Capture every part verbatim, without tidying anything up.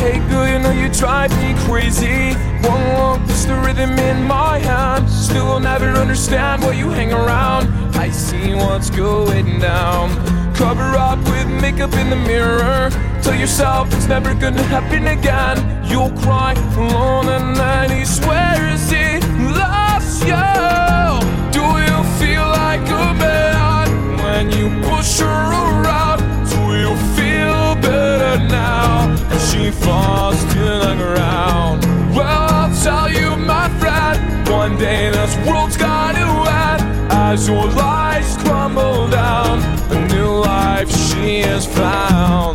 Hey girl, you know you drive me crazy. One look, it's the rhythm in my hand. Still will never understand why you hang around. I see what's going down. Cover up with makeup in the mirror. Tell yourself it's never gonna happen again. You'll cry alone and then he swears he loves you. Do you feel like a man when you push her around? Do you feel better now as she falls to the ground? Well, I'll tell you, my friend, one day this world's gonna end as your lies crumble down. A new life she has found.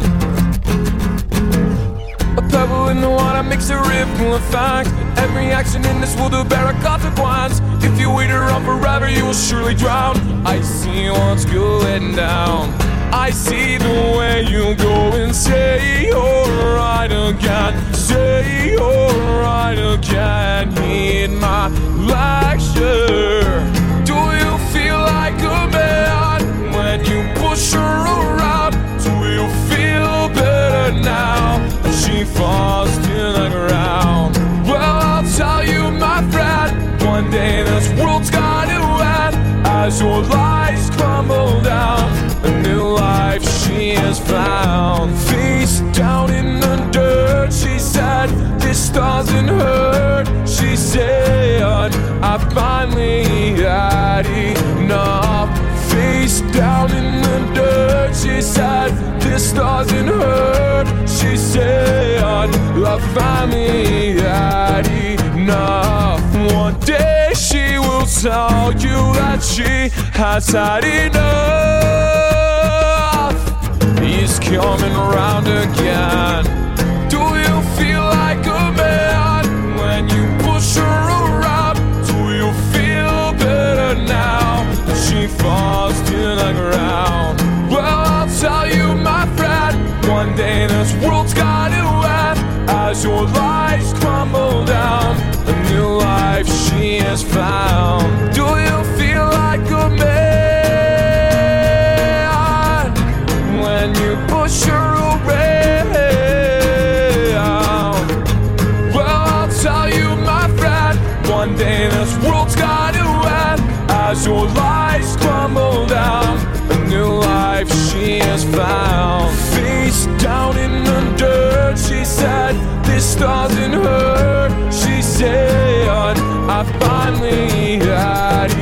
A pebble in the water makes a ripple effect. Every action in this world will bear a consequence. If you wait around forever, you will surely drown. I see what's going down. I see the way you go and say you're right again. Say you're right again. Need my lecture. Do you feel like a man when you push her around? Do you feel better now as she falls to the ground? Well, I'll tell you, my friend, one day this world's gonna end as your lies crumble down. A new life she has found. Face down in the dirt, she said, this doesn't hurt. She said, I finally had enough. Face down in the dirt, she said, this doesn't hurt. She said, I finally had enough. One day she will tell you that she has had enough. He's coming around again. Do you feel like a man when you push her around? Do you feel better now as she falls to the ground? Well, I'll tell you, my friend, one day this world's gonna end as your lies crumble down. A new life she has found. Do you feel like a man when you push her around? Well, I'll tell you, my friend, one day this world's gonna end as your lies crumble down. A new life she has found. Face down in the dirt, she said, this doesn't hurt. She said, I finally had